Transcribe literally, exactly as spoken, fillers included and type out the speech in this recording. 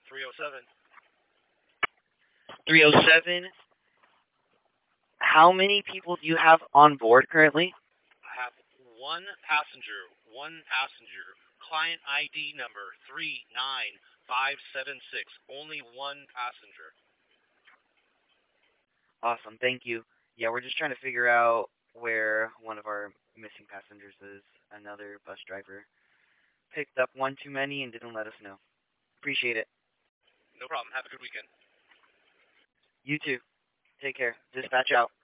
three oh seven. three oh seven. How many people do you have on board currently? I have one passenger, one passenger. Client I D number three nine five seven six. Only one passenger. Awesome, thank you. Yeah, we're just trying to figure out where one of our missing passengers is. Another bus driver picked up one too many and didn't let us know. Appreciate it. No problem. Have a good weekend. You too. Take care. Dispatch out.